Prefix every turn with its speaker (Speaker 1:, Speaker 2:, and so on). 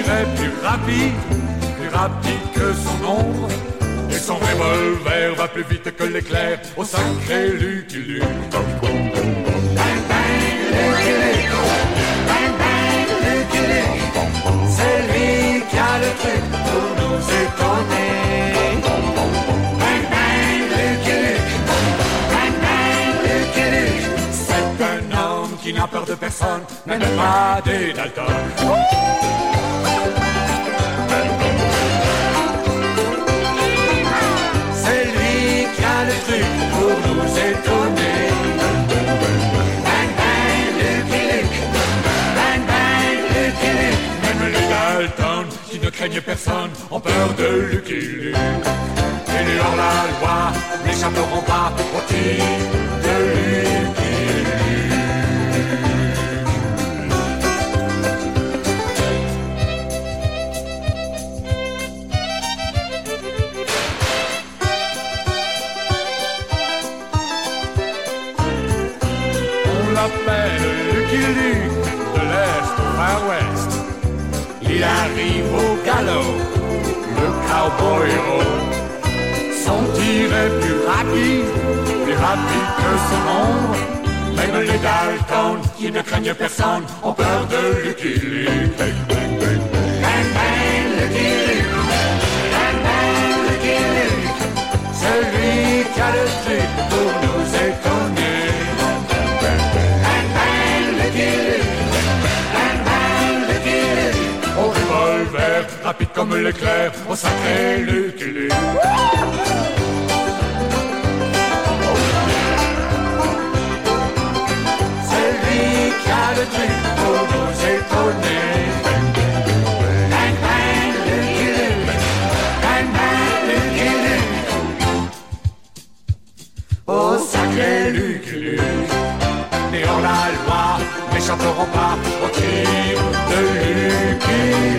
Speaker 1: tirait plus rapide que son ombre. Et son revolver va plus vite que l'éclair au sacré Lucky Luke. Bang bang Lucky Luke, bang bang Lucky Luke, c'est lui qui a le truc pour nous étonner. Bang bang Lucky Luke, bang bang Lucky Luke, c'est un homme qui n'a peur de personne, même pas des Dalton. Pour nous étonner. Bang bang Lucky Luke, bang bang Lucky Luke, même les Dalton qui ne craignent personne ont peur de Lucky Luke. Et les hors-la-loi n'échapperont pas au tir de Lucky Luke. L'appelle Lucky Luke de l'Est au Far West. Il arrive au galop, le cowboy héros. Son tir est plus rapide que son ombre. Même les Dalton qui ne craignent personne ont peur de Lucky Luke. Bang bang bang bang bang Lucky Luke, bang bang Lucky Luke, celui qui a le truc pour nous étonner. Au revolver, rapide comme l'éclair, au sacré Lucky Luke. C'est lui qui a le truc pour nous étonner. Bang bang Lucky Luke, bang bang Lucky Luke, au sacré Lucky Luke. Les hors-la-loi n'échapperont pas au tir de Lucky Luke.